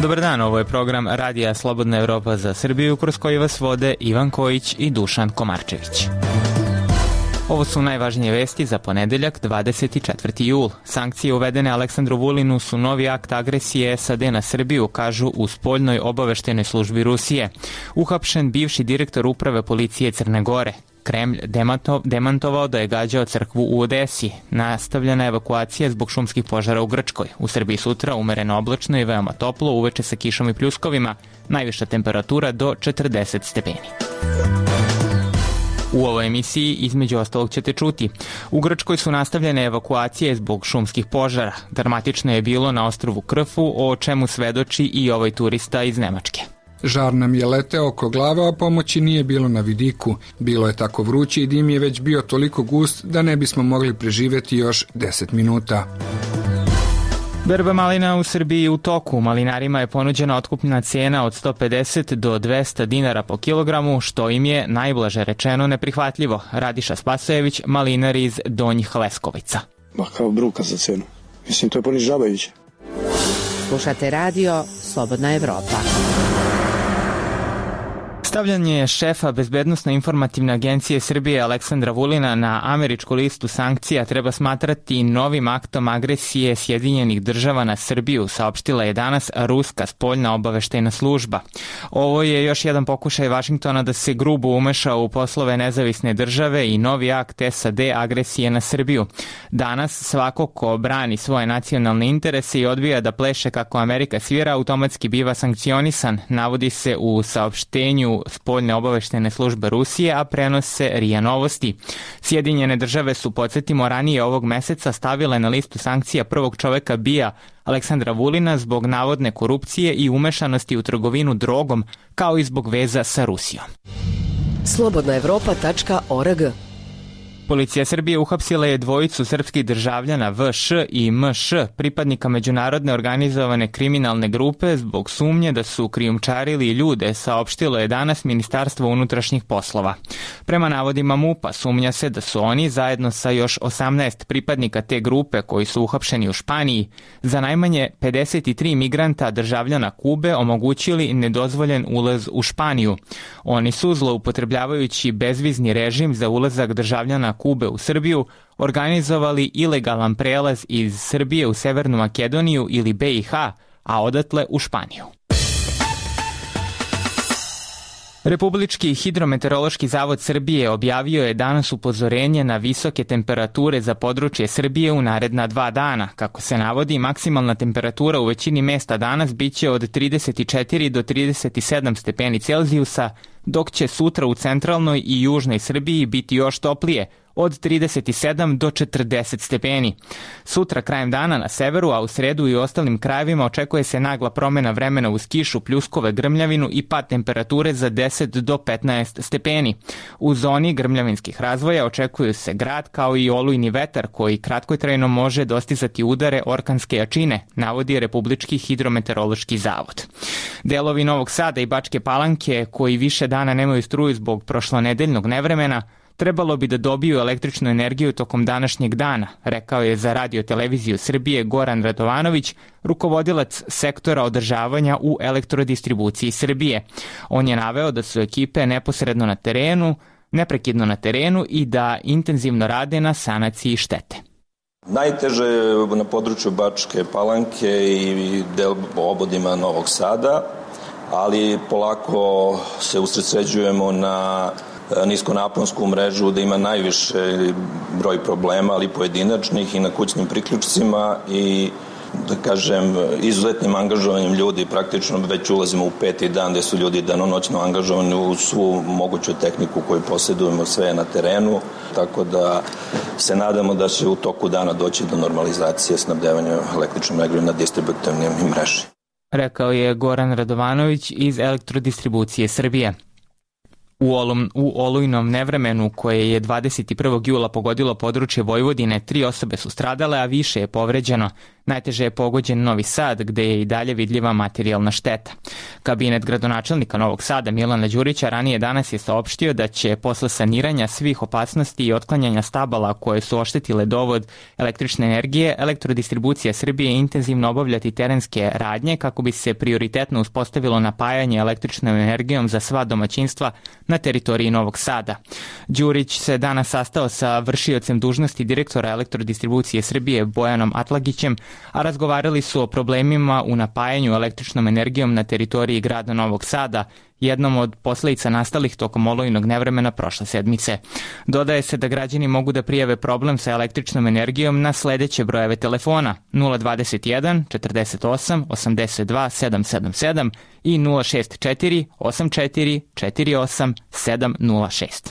Dobar dan, ovo je program Radija Slobodna Evropa za Srbiju, kroz koji vas vode Ivan Kojić i Dušan Komarčević. Ovo su najvažnije vesti za ponedeljak, 24. jul. Sankcije uvedene Aleksandru Vulinu su novi akt agresije SAD na Srbiju, kažu u spoljnoj obaveštajnoj službi Rusije. Uhapšen bivši direktor uprave policije Crne Gore. Kremlj demantovao da je gađao crkvu u Odesi. Nastavljena evakuacija zbog šumskih požara u Grčkoj. U Srbiji sutra umereno oblačno i veoma toplo, uveče sa kišom i pljuskovima. Najviša temperatura do 40 stepeni. U ovoj emisiji između ostalog ćete čuti. U Grčkoj su nastavljene evakuacije zbog šumskih požara. Dramatično je bilo na ostrvu Krfu, o čemu svedoči i ovaj turista iz Nemačke. Žar nam je leteo oko glave, a pomoći nije bilo na vidiku. Bilo je tako vruće i dim je već bio toliko gust da ne bismo mogli preživjeti još 10 minuta. Berba malina u Srbiji u toku. Malinarima je ponuđena otkupna cijena od 150 do 200 dinara po kilogramu, što im je, najblaže rečeno, neprihvatljivo. Radiša Spasojević, malinar iz Donjih Leskovica. Ma kao bruka za cenu. Mislim, to je ponižavajuće. Slušate radio Slobodna Evropa. Stavljanje šefa Bezbednosno-informativne agencije Srbije Aleksandra Vulina na američku listu sankcija treba smatrati novim aktom agresije Sjedinjenih država na Srbiju, saopštila je danas ruska spoljna obaveštajna služba. Ovo je još jedan pokušaj Vašingtona da se grubo umeša u poslove nezavisne države i novi akt SAD agresije na Srbiju. Danas svako ko brani svoje nacionalne interese i odbija da pleše kako Amerika svira, automatski biva sankcionisan, navodi se u saopštenju spoljne obaveštajne službe Rusije, a prenose RIA Novosti. Sjedinjene države su, podsjetimo, ranije ovog meseca stavile na listu sankcija prvog čoveka BIA Aleksandra Vulina zbog navodne korupcije i umešanosti u trgovinu drogom, kao i zbog veza sa Rusijom. slobodnaevropa.org. Policija Srbije uhapsila je dvojicu srpskih državljana VŠ i MŠ, pripadnika međunarodne organizovane kriminalne grupe, zbog sumnje da su krijumčarili ljude, saopštilo je danas Ministarstvo unutrašnjih poslova. Prema navodima MUP-a, sumnja se da su oni, zajedno sa još 18 pripadnika te grupe koji su uhapšeni u Španiji, za najmanje 53 migranta državljana Kube omogućili nedozvoljen ulaz u Španiju. Oni su, zloupotrebljavajući bezvizni režim za ulazak državljana Kube u Srbiju, organizovali ilegalan prelaz iz Srbije u Severnu Makedoniju ili BiH, a odatle u Španiju. Republički hidrometeorološki zavod Srbije objavio je danas upozorenje na visoke temperature za područje Srbije u naredna 2 dana. Kako se navodi, maksimalna temperatura u većini mesta danas biće od 34 do 37 stepeni Celzijusa, dok će sutra u centralnoj i južnoj Srbiji biti još toplije, od 37 do 40 stepeni. Sutra krajem dana na severu, a u sredu i ostalim krajevima očekuje se nagla promjena vremena uz kišu, pljuskove, grmljavinu i pad temperature za 10 do 15 stepeni. U zoni grmljavinskih razvoja očekuju se grad kao i olujni vetar koji kratkotrajno može dostizati udare orkanske jačine, navodi Republički hidrometeorološki zavod. Delovi Novog Sada i Bačke Palanke, koji više dana nemaju struju zbog prošlonedeljnog nevremena, trebalo bi da dobiju električnu energiju tokom današnjeg dana, rekao je za Radio Televiziju Srbije Goran Radovanović, rukovodilac sektora održavanja u elektrodistribuciji Srbije. On je naveo da su ekipe neprekidno na terenu i da intenzivno rade na sanaciji štete. Najteže je na području Bačke Palanke i obodima Novog Sada, ali polako se usredsređujemo na niskonaponsku mrežu da ima najviše broj problema, ali pojedinačnih i na kućnim priključcima i da kažem izuzetnim angažovanjem ljudi. Praktično već ulazimo u 5. dan gde su ljudi danonoćno angažovani u svu moguću tehniku koju posjedujemo, sve na terenu, tako da se nadamo da će u toku dana doći do normalizacije snabdevanja električnom energijom na distributivnim mreži. Rekao je Goran Radovanović iz Elektrodistribucije Srbije. U olujnom nevremenu koje je 21. jula pogodilo područje Vojvodine, 3 osobe su stradale, a više je povređeno. Najteže je pogođen Novi Sad, gde je i dalje vidljiva materijalna šteta. Kabinet gradonačelnika Novog Sada Milana Đurića ranije danas je saopštio da će posle saniranja svih opasnosti i otklanjanja stabala koje su oštetile dovod električne energije, Elektrodistribucija Srbije intenzivno obavljati terenske radnje kako bi se prioritetno uspostavilo napajanje električnom energijom za sva domaćinstva na teritoriji Novog Sada. Đurić se danas sastao sa vršiocem dužnosti direktora Elektrodistribucije Srbije Bojanom Atlagićem, a razgovarali su o problemima u napajanju električnom energijom na teritoriji grada Novog Sada, jednom od posledica nastalih tokom olujnog nevremena prošle sedmice. Dodaje se da građani mogu da prijave problem sa električnom energijom na sledeće brojeve telefona 021 48 82 777 i 064 84 48 706.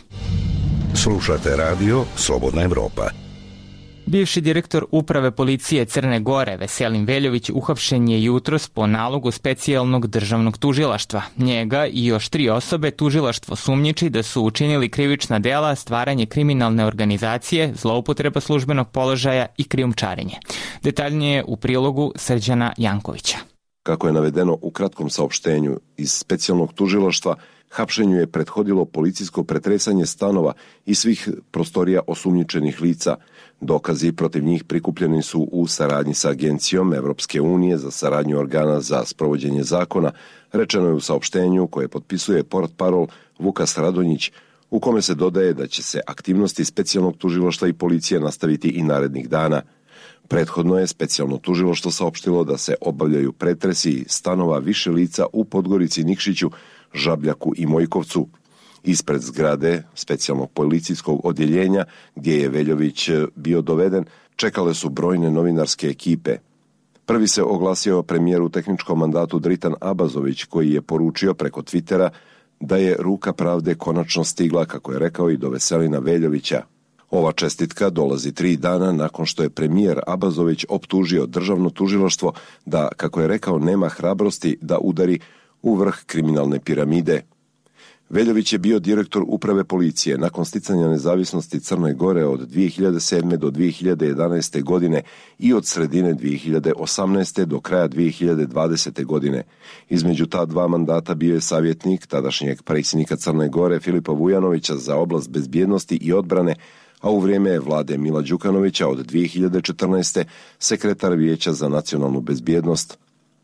Slušate radio Slobodna Evropa. Bivši direktor Uprave policije Crne Gore Veselin Veljović uhapšen je jutros po nalogu specijalnog državnog tužilaštva. Njega i još 3 osobe tužilaštvo sumnjiči da su učinili krivična dela stvaranje kriminalne organizacije, zloupotreba službenog položaja i krijumčarenje. Detaljnije u prilogu Srđana Jankovića. Kako je navedeno u kratkom saopštenju iz specijalnog tužilaštva, hapšenju je prethodilo policijsko pretresanje stanova i svih prostorija osumnjičenih lica. Dokazi protiv njih prikupljeni su u saradnji sa Agencijom Evropske unije za saradnju organa za sprovođenje zakona, rečeno je u saopštenju koje potpisuje portparol Vukas Radonjić, u kome se dodaje da će se aktivnosti specijalnog tužilaštva i policije nastaviti i narednih dana. Prethodno je specijalno tužilaštvo saopštilo da se obavljaju pretresi stanova više lica u Podgorici, Nikšiću, Žabljaku i Mojkovcu. Ispred zgrade specijalnog policijskog odjeljenja, gdje je Veljović bio doveden, čekale su brojne novinarske ekipe. Prvi se oglasio premijer u tehničkom mandatu Dritan Abazović, koji je poručio preko Twittera da je ruka pravde konačno stigla, kako je rekao, i do Veselina Veljovića. Ova čestitka dolazi 3 dana nakon što je premijer Abazović optužio državno tužilaštvo da, kako je rekao, nema hrabrosti da udari u vrh kriminalne piramide. Veljović je bio direktor Uprave policije nakon sticanja nezavisnosti Crne Gore od 2007. do 2011. godine i od sredine 2018. do kraja 2020. godine. Između ta 2 mandata bio je savjetnik tadašnjeg predsjednika Crne Gore Filipa Vujanovića za oblast bezbjednosti i odbrane, a u vrijeme vlade Mila Đukanovića od 2014. sekretar Vijeća za nacionalnu bezbjednost.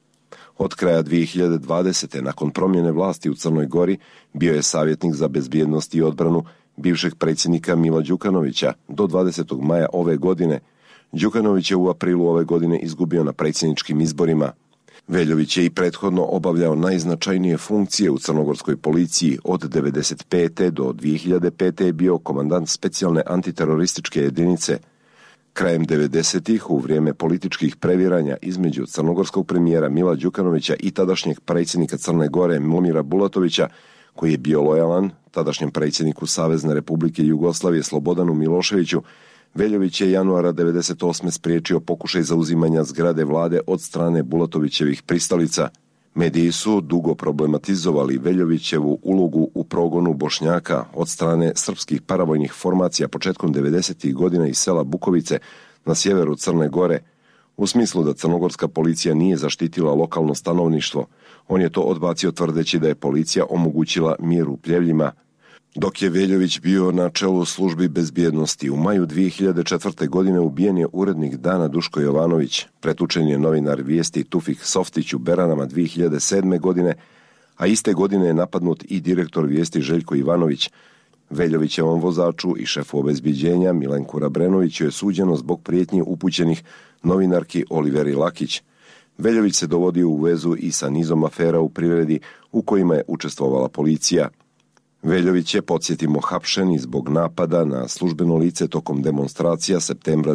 Od kraja 2020. nakon promjene vlasti u Crnoj Gori bio je savjetnik za bezbjednost i odbranu bivšeg predsjednika Mila Đukanovića do 20. maja ove godine. Đukanović je u aprilu ove godine izgubio na predsjedničkim izborima. Veljović je i prethodno obavljao najznačajnije funkcije u crnogorskoj policiji. Od 1995. do 2005. je bio komandant specijalne antiterorističke jedinice. Krajem 90-ih, u vrijeme političkih previranja između crnogorskog premijera Mila Đukanovića i tadašnjeg predsjednika Crne Gore Momira Bulatovića, koji je bio lojalan tadašnjem predsjedniku Savezne Republike Jugoslavije Slobodanu Miloševiću, Veljović je januara 98. spriječio pokušaj zauzimanja zgrade vlade od strane Bulatovićevih pristalica. Mediji su dugo problematizovali Veljovićevu ulogu u progonu Bošnjaka od strane srpskih paravojnih formacija početkom 90. godina iz sela Bukovice na sjeveru Crne Gore, u smislu da crnogorska policija nije zaštitila lokalno stanovništvo. On je to odbacio tvrdeći da je policija omogućila mir u Pljevljima. Dok je Veljović bio na čelu službi bezbjednosti, u maju 2004. godine ubijen je urednik Dana Duško Jovanović, pretučen je novinar Vijesti Tufik Softić u Beranama 2007. godine, a iste godine je napadnut i direktor Vijesti Željko Ivanović. Veljovićevom vozaču i šefu obezbjeđenja Milenku Rabrenoviću je suđeno zbog prijetnji upućenih novinarki Oliveri Lakić. Veljović se dovodio u vezu i sa nizom afera u privredi u kojima je učestvovala policija. Veljović je, podsjetimo, hapšen i zbog napada na službeno lice tokom demonstracija septembra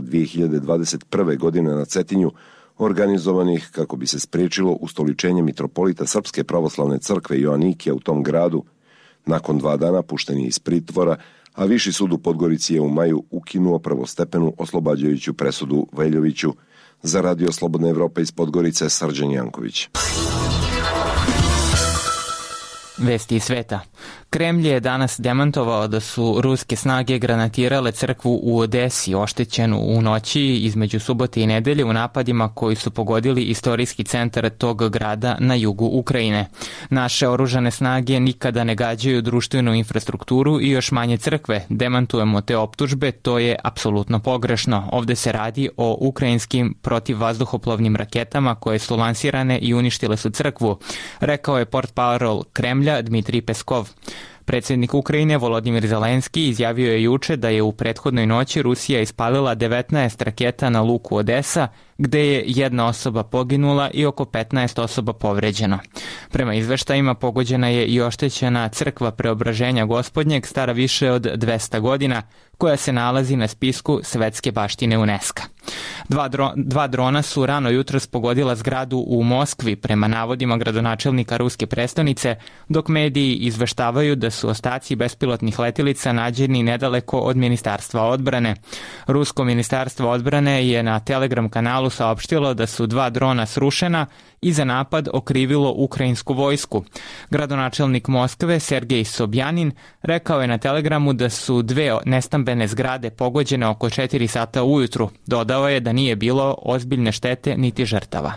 2021. godine na Cetinju, organizovanih kako bi se spriječilo ustoličenje mitropolita Srpske pravoslavne crkve Joanikija u tom gradu. Nakon 2 dana pušten je iz pritvora, a Viši sud u Podgorici je u maju ukinuo prvostepenu oslobađajuću presudu Veljoviću. Za Radio Slobodna Evropa iz Podgorice, Srđan Janković. Vesti iz sveta. Kremlj je danas demantovao da su ruske snage granatirale crkvu u Odesi, oštećenu u noći između subote i nedelje u napadima koji su pogodili istorijski centar tog grada na jugu Ukrajine. Naše oružane snage nikada ne gađaju društvenu infrastrukturu i još manje crkve. Demantujemo te optužbe, to je apsolutno pogrešno. Ovde se radi o ukrajinskim protivvazduhoplovnim raketama koje su lansirane i uništile su crkvu, rekao je portparol Kremlja Dmitrij Peskov. Predsjednik Ukrajine Volodimir Zelenski izjavio je juče da je u prethodnoj noći Rusija ispalila 19 raketa na luku Odesa, gde je jedna osoba poginula i oko 15 osoba povređeno. Prema izveštajima pogođena je i oštećena crkva Preobraženja Gospodnjeg, stara više od 200 godina, koja se nalazi na spisku svetske baštine UNESCO. Dva drona su rano jutros pogodila zgradu u Moskvi, prema navodima gradonačelnika ruske prestonice, dok mediji izveštavaju da su ostaci bespilotnih letilica nađeni nedaleko od Ministarstva odbrane. Rusko ministarstvo odbrane je na Telegram kanalu saopštilo da su 2 drona srušena i za napad okrivilo ukrajinsku vojsku. Gradonačelnik Moskve Sergej Sobjanin rekao je na Telegramu da su 2 nestambene zgrade pogođene oko 4 sata ujutru. Dodao je da nije bilo ozbiljne štete niti žrtava.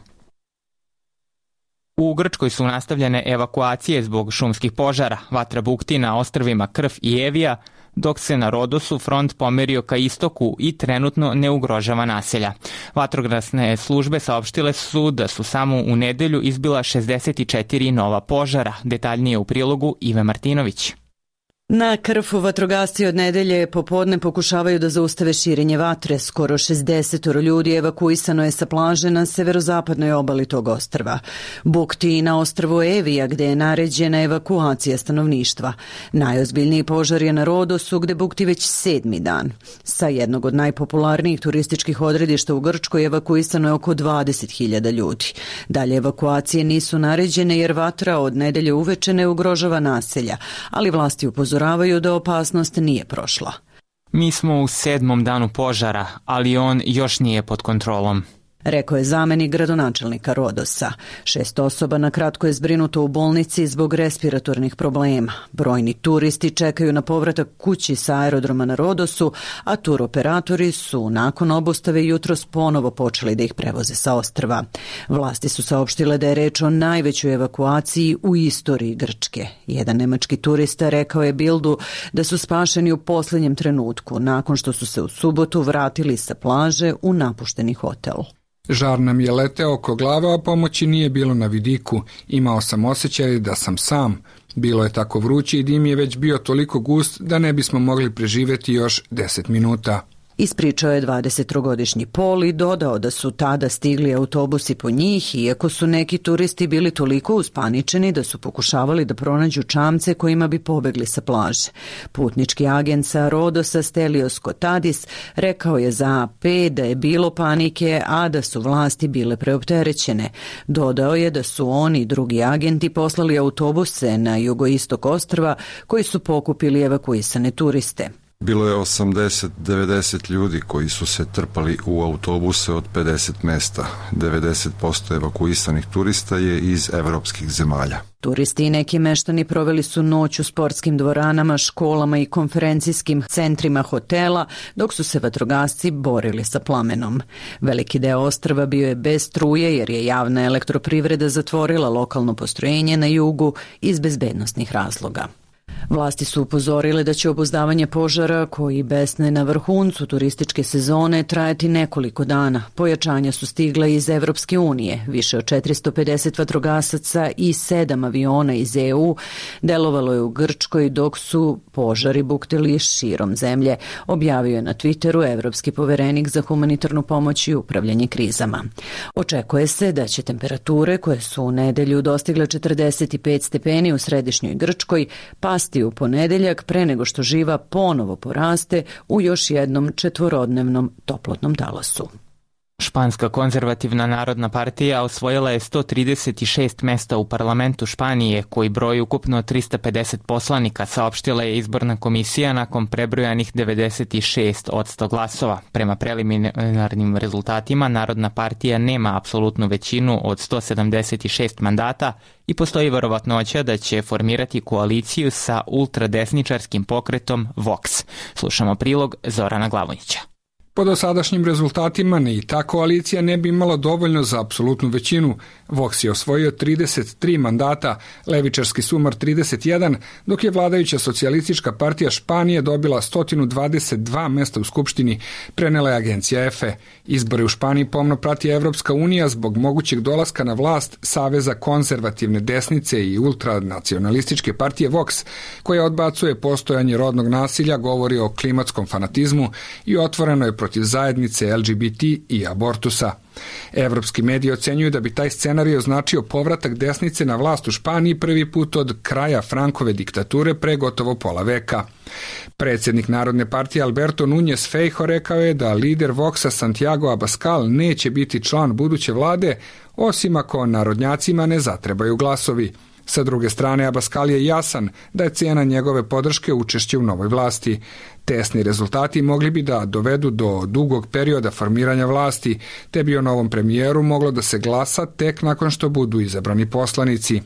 U Grčkoj su nastavljene evakuacije zbog šumskih požara. Vatra bukti na ostrvima Krf i Evija, dok se na Rodosu front pomerio ka istoku i trenutno ne ugrožava naselja. Vatrogasne službe saopštile su da su samo u nedelju izbila 64 nova požara. Detaljnije u prilogu Ive Martinović. Na Krfu vatrogasci od nedelje popodne pokušavaju da zaustave širenje vatre. Skoro 60 ljudi evakuisano je sa plaže na severozapadnoj obali tog ostrva. Bukti na ostrvu Evija, gde je naređena evakuacija stanovništva. Najozbiljniji požar je na Rodosu, gde bukti već 7. dan. Sa jednog od najpopularnijih turističkih odredišta u Grčkoj evakuisano je oko 20.000 ljudi. Dalje evakuacije nisu naređene jer vatra od nedelje uveče ne ugrožava naselja, ali vlasti upozoravaju da opasnost nije prošla. Mi smo u 7. danu požara, ali on još nije pod kontrolom, rekao je zamenik gradonačelnika Rodosa. 6 osoba na kratko je zbrinuto u bolnici zbog respiratornih problema. Brojni turisti čekaju na povratak kući sa aerodroma na Rodosu, a turoperatori su nakon obustave jutros ponovo počeli da ih prevoze sa ostrva. Vlasti su saopštile da je reč o najvećoj evakuaciji u istoriji Grčke. Jedan nemački turista rekao je Bildu da su spašeni u posljednjem trenutku, nakon što su se u subotu vratili sa plaže u napušteni hotel. Žar nam je leteo oko glave, a pomoći nije bilo na vidiku. Imao sam osjećaj da sam sam. Bilo je tako vruće i dim je već bio toliko gust da ne bismo mogli preživjeti još 10 minuta. Ispričao je 23-godišnji Pol i dodao da su tada stigli autobusi po njih, iako su neki turisti bili toliko uspaničeni da su pokušavali da pronađu čamce kojima bi pobegli sa plaže. Putnički agent sa Rodosa Stelios Kotadis rekao je za AP da je bilo panike, a da su vlasti bile preopterećene. Dodao je da su oni i drugi agenti poslali autobuse na jugoistok ostrva koji su pokupili evakuisane turiste. Bilo je 80-90 ljudi koji su se trpali u autobuse od 50 mesta. 90% evakuisanih turista je iz evropskih zemalja. Turisti i neki meštani proveli su noć u sportskim dvoranama, školama i konferencijskim centrima hotela, dok su se vatrogasci borili sa plamenom. Veliki deo ostrva bio je bez struje jer je javna elektroprivreda zatvorila lokalno postrojenje na jugu iz bezbednosnih razloga. Vlasti su upozorile da će obuzdavanje požara, koji besne na vrhuncu turističke sezone, trajati nekoliko dana. Pojačanja su stigla iz Evropske unije. Više od 450 vatrogasaca i 7 aviona iz EU delovalo je u Grčkoj dok su požari buktili širom zemlje, objavio je na Twitteru evropski poverenik za humanitarnu pomoć i upravljanje krizama. Očekuje se da će temperature, koje su u nedelju dostigle 45 stepeni u središnjoj Grčkoj, pasti u ponedeljak pre nego što živa ponovo poraste u još jednom 4-dnevnom toplotnom talasu. Španska konzervativna narodna partija osvojila je 136 mesta u parlamentu Španije, koji broji ukupno 350 poslanika, saopštila je izborna komisija nakon prebrojanih 96% glasova. Prema preliminarnim rezultatima, Narodna partija nema apsolutnu većinu od 176 mandata i postoji verovatnoća da će formirati koaliciju sa ultradesničarskim pokretom Vox. Slušamo prilog Zorana Glavonjića. Po dosadašnjim rezultatima ni ta koalicija ne bi imala dovoljno za apsolutnu većinu. Vox je osvojio 33 mandata, levičarski Sumar 31, dok je vladajuća socijalistička partija Španije dobila 122 mesta u Skupštini, prenela je agencija EFE. Izbore u Španiji pomno prati Evropska unija zbog mogućeg dolaska na vlast Saveza konzervativne desnice i ultranacionalističke partije Vox, koja odbacuje postojanje rodnog nasilja, govori o klimatskom fanatizmu i otvoreno je protiv zajednice LGBT i abortusa. Evropski mediji ocenjuju da bi taj scenarij označio povratak desnice na vlast u Španiji prvi put od kraja Frankove diktature pre gotovo pola veka. Predsjednik Narodne partije Alberto Núñez Feijóo rekao je da lider Voxa Santiago Abascal neće biti član buduće vlade, osim ako narodnjacima ne zatrebaju glasovi. Sa druge strane, Abascal je jasan da je cena njegove podrške učešće u novoj vlasti. Tesni rezultati mogli bi da dovedu do dugog perioda formiranja vlasti, te bi o novom premijeru moglo da se glasa tek nakon što budu izabrani poslanici.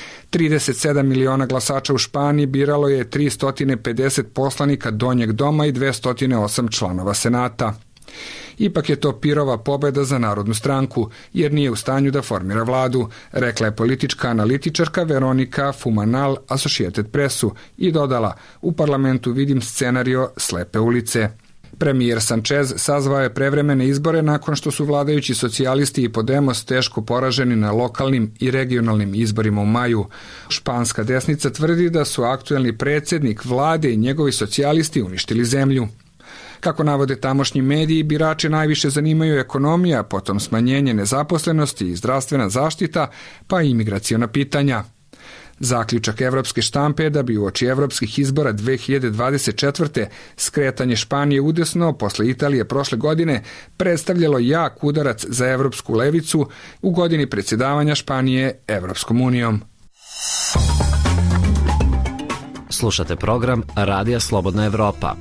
37 miliona glasača u Španiji biralo je 350 poslanika Donjeg doma i 208 članova Senata. Ipak je to pirova pobjeda za Narodnu stranku, jer nije u stanju da formira vladu, rekla je politička analitičarka Veronika Fumanal Associated Pressu i dodala: u parlamentu vidim scenario slepe ulice. Premijer Sanchez sazvao je prevremene izbore nakon što su vladajući socijalisti i Podemos teško poraženi na lokalnim i regionalnim izborima u maju. Španska desnica tvrdi da su aktuelni predsjednik vlade i njegovi socijalisti uništili zemlju. Kako navode tamošnji mediji, birače najviše zanimaju ekonomija, potom smanjenje nezaposlenosti i zdravstvena zaštita, pa i imigraciona pitanja. Zaključak evropske štampe je da bi uoči evropskih izbora 2024. skretanje Španije udesno posle Italije prošle godine predstavljalo jak udarac za evropsku levicu u godini predsjedavanja Španije Evropskom unijom. Slušate program Radija Slobodna Evropa.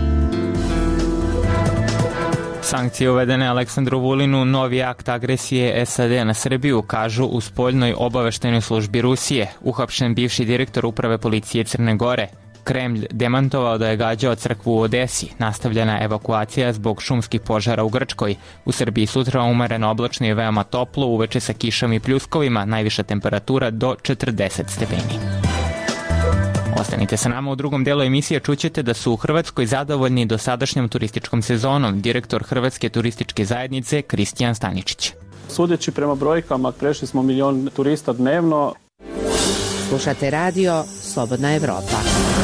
Sankcije uvedene Aleksandru Vulinu, novi akt agresije SAD na Srbiju, kažu u spoljnoj obaveštajnoj službi Rusije. Uhapšen bivši direktor uprave policije Crne Gore. Kremlj demantovao da je gađao crkvu u Odesi. Nastavljena evakuacija zbog šumskih požara u Grčkoj. U Srbiji sutra umereno oblačno i veoma toplo, uveče sa kišom i pljuskovima, najviša temperatura do 40 stepeni. Ostanite sa nama, u drugom delu emisije čućete da su u Hrvatskoj zadovoljni dosadašnjom turističkom sezonom, direktor Hrvatske turističke zajednice Kristijan Staničić. Sudeći prema brojkama, prešli smo 1 milion turista dnevno. Slušate radio Slobodna Evropa.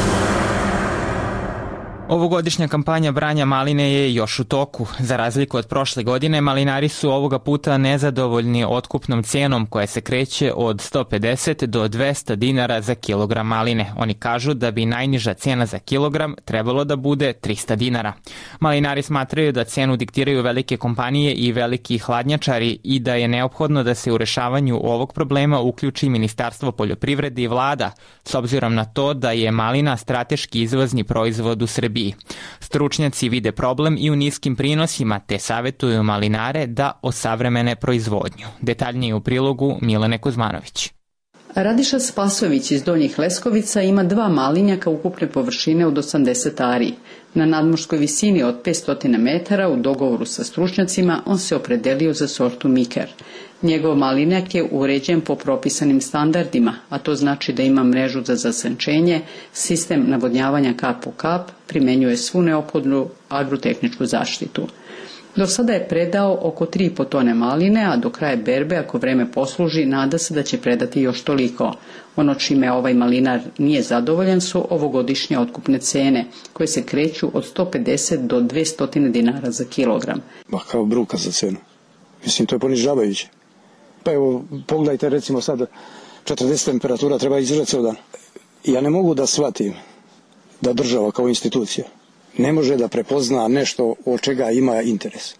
Ovogodišnja kampanja branja maline je još u toku. Za razliku od prošle godine, malinari su ovoga puta nezadovoljni otkupnom cenom koja se kreće od 150 do 200 dinara za kilogram maline. Oni kažu da bi najniža cena za kilogram trebalo da bude 300 dinara. Malinari smatraju da cenu diktiraju velike kompanije i veliki hladnjačari i da je neophodno da se u rešavanju ovog problema uključi Ministarstvo poljoprivrede i vlada, s obzirom na to da je malina strateški izvozni proizvod u Srbiji. Stručnjaci vide problem i u niskim prinosima, te savjetuju malinare da osavremene proizvodnju. Detaljnije u prilogu Milene Kuzmanović. Radiša Spasović iz Donjih Leskovica ima 2 malinjaka ukupne površine od 80 ari. Na nadmorskoj visini od 500 metara u dogovoru sa stručnjacima on se opredelio za sortu Miker. Njegov malinjak je uređen po propisanim standardima, a to znači da ima mrežu za zasenčenje, sistem navodnjavanja kap po kap, primenjuje svu neophodnu agrotehničku zaštitu. Do sada je predao oko 3,5 tone maline, a do kraja berbe, ako vreme posluži, nada se da će predati još toliko. Ono čime ovaj malinar nije zadovoljan su ovogodišnje otkupne cene, koje se kreću od 150 do 200 dinara za kilogram. Ma kao bruka za cenu. Mislim, to je ponižavajuće. Pa evo, pogledajte recimo sad, 40 temperatura treba izdržati ceo dan. Ja ne mogu da shvatim da država kao institucija ne može da prepozna nešto od čega ima interes.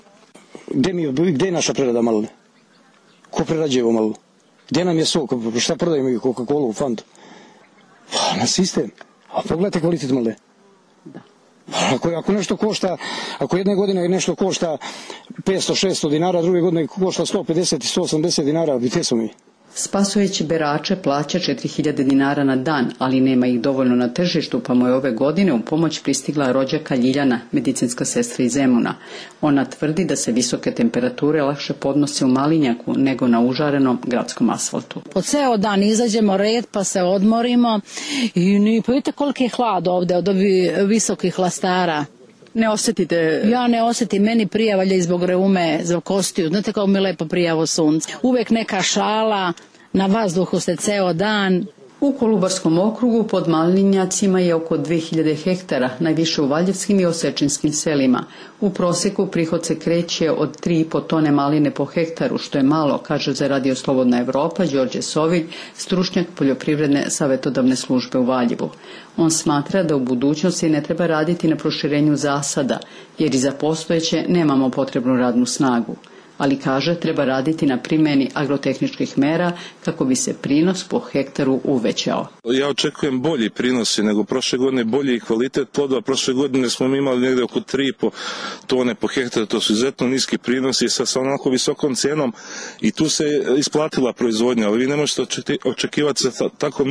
Gde je naša prerada maline? Ko prerađuje ovo maline? Gdje nam je sok? Šta prodajemo i Coca-Cola, Fantu? Na sistem. A pogledajte kvalitet maline. Da. Ako nešto košta, ako jedne godine nešto košta 500-600 dinara, druge godine košta 150-180 dinara, gdje smo mi? Spasojeći berače plaća 4000 dinara na dan, ali nema ih dovoljno na tržištu, pa mu je ove godine u pomoć pristigla rođaka Ljiljana, medicinska sestra iz Zemuna. Ona tvrdi da se visoke temperature lakše podnose u Malinjaku nego na užarenom gradskom asfaltu. Po ceo dan izađemo red pa se odmorimo i pa vidite koliko je hlad ovde od ovih visokih hlastara. Ne osjetite? Ja ne osjetim, meni prija valjda i zbog reume, zbog kostiju. Znate kako mi lepo prijavo sunce. Uvek neka šala, na vazduhu ste ceo dan. U Kolubarskom okrugu pod Malinjacima je oko 2000 hektara, najviše u Valjevskim i Osečinskim selima. U proseku prihod se kreće od 3,5 tone maline po hektaru, što je malo, kaže za Radio Slobodna Evropa Đorđe Sovilj, stručnjak poljoprivredne savjetodavne službe u Valjevu. On smatra da u budućnosti ne treba raditi na proširenju zasada, jer i za postojeće nemamo potrebnu radnu snagu. Ali kaže treba raditi na primjeni agrotehničkih mera kako bi se prinos po hektaru uvećao. Ja očekujem bolji prinosi nego prošle godine, bolji kvalitet plodova. Prošle godine smo imali negdje oko 3,5 tone po hektaru, to su izuzetno niski prinosi sa onako visokom cijenom i tu se isplatila proizvodnja, ali vi ne možete očekivati sa tako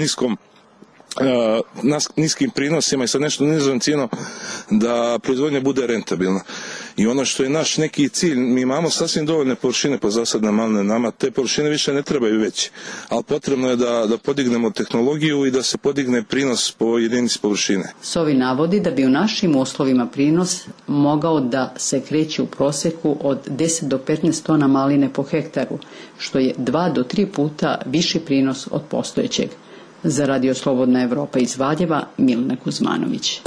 niskim prinosima i sa nešto nižom cijenom da proizvodnja bude rentabilna. I ono što je naš neki cilj, mi imamo sasvim dovoljne površine po zasadne maline, nama te površine više ne trebaju veći, ali potrebno je da podignemo tehnologiju i da se podigne prinos po jedinici površine. Sovi navodi da bi u našim uslovima prinos mogao da se kreće u proseku od 10 do 15 tona maline po hektaru, što je 2 do 3 puta viši prinos od postojećeg. Za Radio Slobodna Evropa iz Valjeva, Milena Kuzmanović.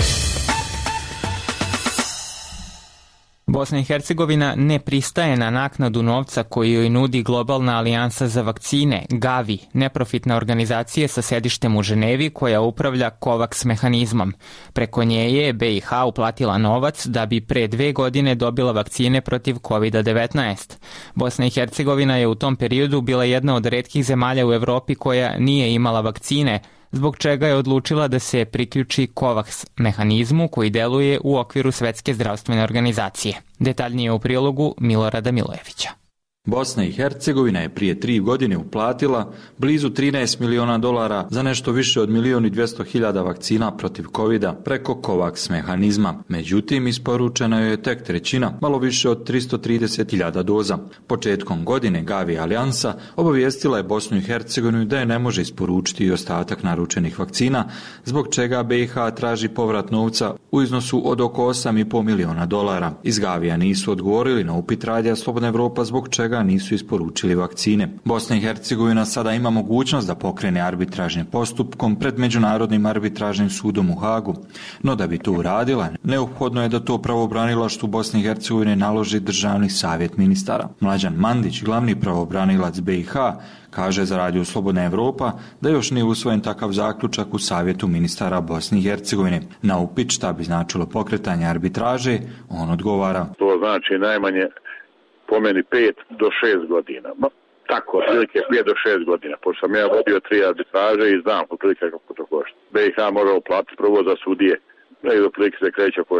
Bosna i Hercegovina ne pristaje na naknadu novca koju joj nudi Globalna alijansa za vakcine, Gavi, neprofitna organizacija sa sedištem u Ženevi koja upravlja COVAX mehanizmom. Preko nje je BiH uplatila novac da bi pre 2 godine dobila vakcine protiv COVID-19. Bosna i Hercegovina je u tom periodu bila jedna od retkih zemalja u Evropi koja nije imala vakcine, zbog čega je odlučila da se priključi COVAX mehanizmu koji deluje u okviru Svetske zdravstvene organizacije. Detaljnije u prilogu Milorada Milojevića. Bosna i Hercegovina je prije 3 godine uplatila blizu $13 miliona za nešto više od 1.200.000 vakcina protiv COVID-a preko COVAX mehanizma. Međutim, isporučena je tek trećina, malo više od 330.000 doza. Početkom godine Gavi alijansa obavijestila je Bosnu i Hercegovinu da je ne može isporučiti i ostatak naručenih vakcina, zbog čega BiH traži povrat novca u iznosu od oko $8,5 miliona. Iz Gavija nisu odgovorili na upit Radija Slobodna Evropa zbog čega nisu isporučili vakcine. Bosna i Hercegovina sada ima mogućnost da pokrene arbitražnim postupkom pred Međunarodnim arbitražnim sudom u Hagu. No da bi to uradila, neophodno je da to pravobranilaštvu Bosne i Hercegovine naloži Državni savjet ministara. Mlađan Mandić, glavni pravobranilac BiH, kaže za Radio Slobodna Evropa da još nije usvojen takav zaključak u Savjetu ministara Bosne i Hercegovine. Na upit šta bi značilo pokretanje arbitraže, on odgovara. To znači najmanje po meni 5 do 6 godina. Tako, otprilike 5 do 6 godina. Pošto sam ja vodio 3 arbitraže i znam otprilike kako to košta. BiH mora uplatiti prvo za sudije. Negdje otprilike se kreće oko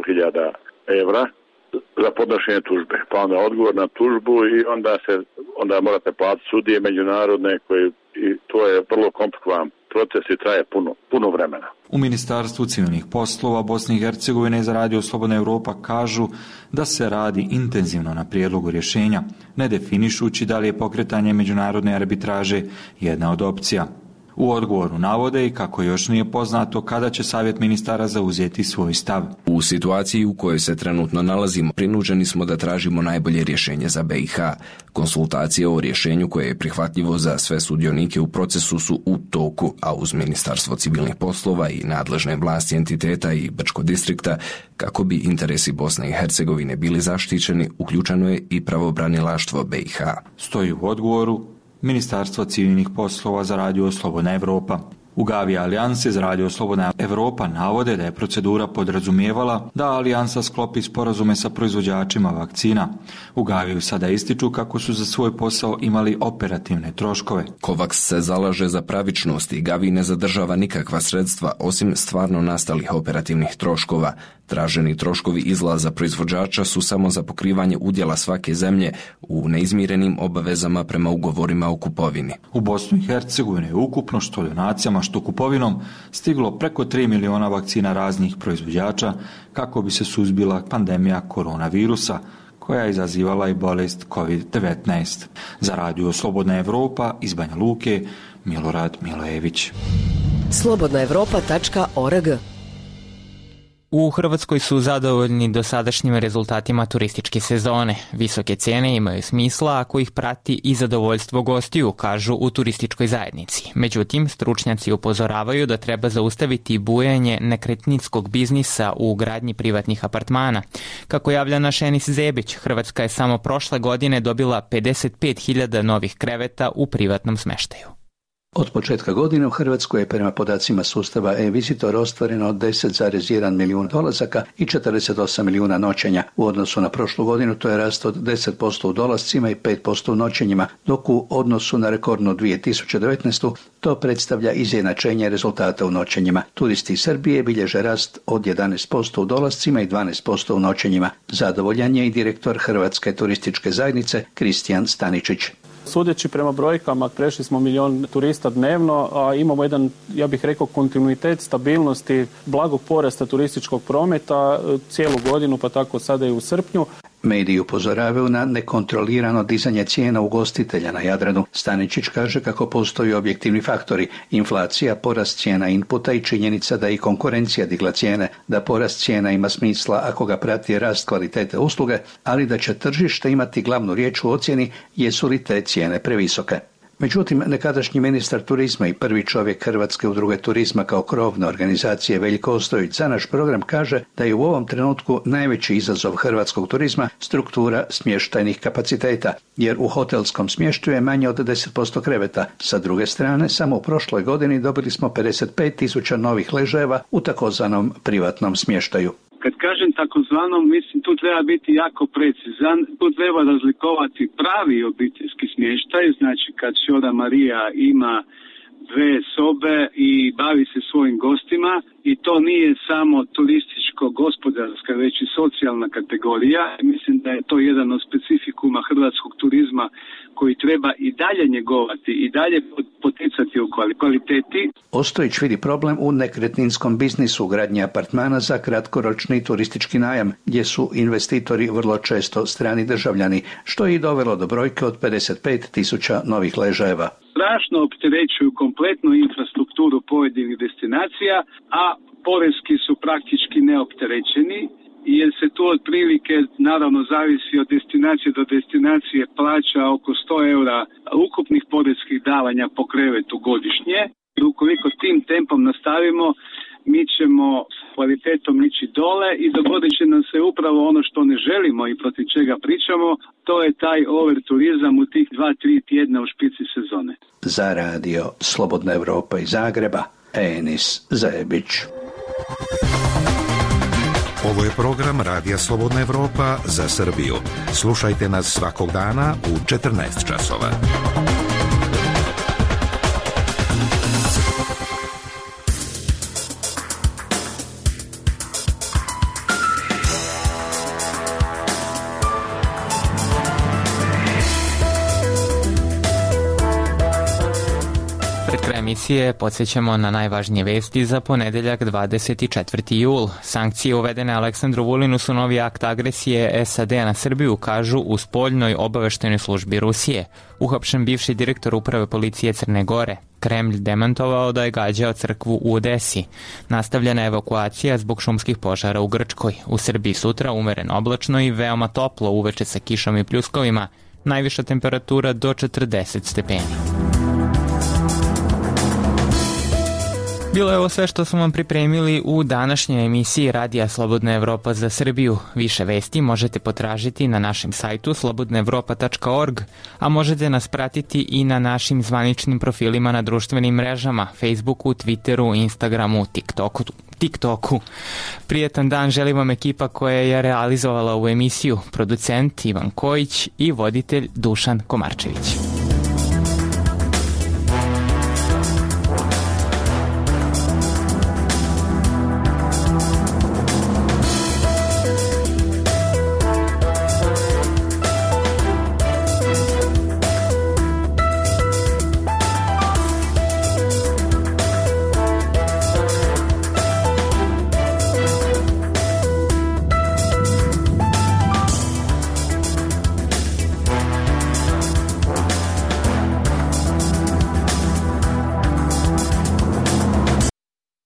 600.000 evra za podnošenje tužbe. Pa onda odgovor na tužbu i onda morate platiti sudije međunarodne koje, i to je vrlo komplikovan proces i traje puno vremena. U Ministarstvu civilnih poslova Bosne i Hercegovine za Radio Slobodna Evropa kažu da se radi intenzivno na prijedlogu rješenja, ne definišući da li je pokretanje međunarodne arbitraže jedna od opcija. U odgovoru navode i kako još nije poznato kada će Savjet ministara zauzeti svoj stav. U situaciji u kojoj se trenutno nalazimo, prinuđeni smo da tražimo najbolje rješenje za BiH. Konsultacije o rješenju koje je prihvatljivo za sve sudionike u procesu su u toku, a uz Ministarstvo civilnih poslova i nadležne vlasti entiteta i Brčko distrikta, kako bi interesi Bosne i Hercegovine bili zaštićeni, uključeno je i pravobranilaštvo BiH. Stoji u odgovoru Ministarstva civilnih poslova za Radio Slobodna Evropa. U Gavi Alijanse iz Radio Slobodna Evropa navode da je procedura podrazumijevala da Alijansa sklopi sporazume sa proizvođačima vakcina. U Gaviju sada ističu kako su za svoj posao imali operativne troškove. COVAX se zalaže za pravičnost i Gavi ne zadržava nikakva sredstva osim stvarno nastalih operativnih troškova. Traženi troškovi izlaza proizvođača su samo za pokrivanje udjela svake zemlje u neizmirenim obavezama prema ugovorima o kupovini. U Bosnu i Hercegovini je ukupno što donacijama što kupovinom stiglo preko 3 miliona vakcina raznih proizvođača kako bi se suzbila pandemija koronavirusa koja je izazivala i bolest COVID-19. Za Radio Slobodna Evropa iz Banja Luke, Milorad Milojević. slobodnaevropa.org. U Hrvatskoj su zadovoljni dosadašnjim rezultatima turističke sezone. Visoke cijene imaju smisla ako ih prati i zadovoljstvo gostiju, kažu u turističkoj zajednici. Međutim, stručnjaci upozoravaju da treba zaustaviti bujanje nekretninskog biznisa u gradnji privatnih apartmana. Kako javlja naš Enis Zebić, Hrvatska je samo prošle godine dobila 55.000 novih kreveta u privatnom smeštaju. Od početka godine u Hrvatskoj je prema podacima sustava e-Visitor ostvareno 10,1 milijun dolazaka i 48 milijuna noćenja. U odnosu na prošlu godinu to je rast od 10% u dolascima i 5% u noćenjima, dok u odnosu na rekordnu 2019. to predstavlja izjednačenje rezultata u noćenjima. Turisti iz Srbije bilježe rast od 11% u dolascima i 12% u noćenjima. Zadovoljan je i direktor Hrvatske turističke zajednice Kristijan Staničić. Sudeći prema brojkama, prešli smo 1 milion turista dnevno, a imamo jedan, ja bih rekao, kontinuitet stabilnosti, blagog porasta turističkog prometa cijelu godinu, pa tako sada i u srpnju. Mediji upozoravaju na nekontrolirano dizanje cijena ugostitelja na Jadranu. Staničić kaže kako postoji objektivni faktori, inflacija, porast cijena inputa i činjenica da i konkurencija digla cijene, da porast cijena ima smisla ako ga prati rast kvalitete usluge, ali da će tržište imati glavnu riječ u ocjeni jesu li te cijene previsoke. Međutim, nekadašnji ministar turizma i prvi čovjek Hrvatske udruge turizma kao krovne organizacije Veljko Ostojić za naš program kaže da je u ovom trenutku najveći izazov hrvatskog turizma struktura smještajnih kapaciteta, jer u hotelskom smještaju je manje od 10% kreveta. Sa druge strane, samo u prošloj godini dobili smo 55.000 novih ležajeva u takozvanom privatnom smještaju. Kad kažem takozvanom, mislim tu treba biti jako precizan, tu treba razlikovati pravi obiteljski smještaj, znači kad Šoda Marija ima 2 sobe i bavi se svojim gostima i to nije samo turističko-gospodarska, već i socijalna kategorija. Mislim da je to jedan od specifikuma hrvatskog turizma koji treba i dalje njegovati i dalje poticati u kvaliteti. Ostojić vidi problem u nekretninskom biznisu gradnje apartmana za kratkoročni turistički najam, gdje su investitori vrlo često strani državljani, što je i dovelo do brojke od 55.000 novih ležajeva. Strašno opterećuju kompletnu infrastrukturu pojedinih destinacija, a porezki su praktički neopterećeni, jer se tu otprilike, naravno zavisi od destinacije do destinacije, plaća oko 100 eura ukupnih porezkih davanja po krevetu godišnje. Ukoliko tim tempom nastavimo, mi ćemo s kvalitetom ići dole i dogodit će nam se upravo ono što ne želimo i protiv čega pričamo, to je taj overturizam u tih 2-3 tjedna u špici sezone. Za radio Slobodna Evropa iz Zagreba, Enis Zebić. Ovo je program Radija Slobodna Evropa za Srbiju. Slušajte nas svakog dana u 14 časova. Emisije podsjećamo na najvažnije vesti za ponedeljak 24. jul. Sankcije uvedene Aleksandru Vulinu su novi akt agresije SAD na Srbiju, kažu u spoljnoj obaveštajnoj službi Rusije. Uhapšen bivši direktor uprave policije Crne Gore. Kremlj demantovao da je gađao crkvu u Odesi. Nastavljena evakuacija zbog šumskih požara u Grčkoj. U Srbiji sutra umeren oblačno i veoma toplo, uveče sa kišom i pljuskovima. Najviša temperatura do 40 stepeni. Bilo je ovo sve što smo vam pripremili u današnjoj emisiji Radija Slobodna Evropa za Srbiju. Više vesti možete potražiti na našem sajtu slobodnaevropa.org, a možete nas pratiti i na našim zvaničnim profilima na društvenim mrežama, Facebooku, Twitteru, Instagramu, TikToku. Prijetan dan želim vam ekipa koja je realizovala ovu emisiju, producent Ivan Kojić i voditelj Dušan Komarčević.